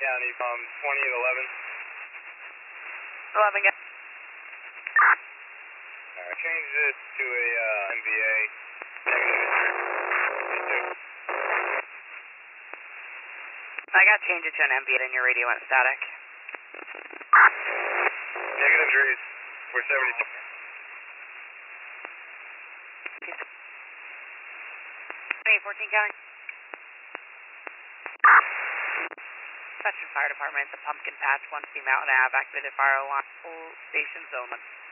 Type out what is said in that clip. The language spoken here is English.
County from 20 and 11. 11, guys. Alright, change this to a MVA. I got to change it to an MVA and your radio went static. Negative degrees. We're 72. 14 County. Fetching Fire Department, the Pumpkin Patch, 1C Mountain Ave, activated fire alarm, full station zone.